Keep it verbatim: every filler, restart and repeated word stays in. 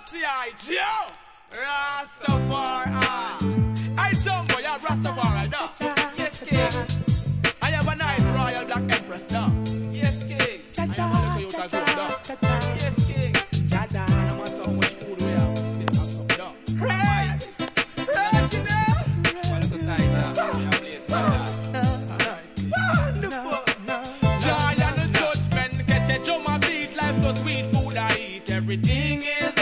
I Joe Rastafari. I Jumbo, you're Rastafari, no? Yes, King. I have a nice royal black empress, no? Yes, King. I am a little youth, no? Yes, King. No matter how much food we have, we still have some, no? Right! Right, you know? One little time, yeah. Wonderful! Joy and the judgment, get a drum and beat, life so sweet, food I eat, everything is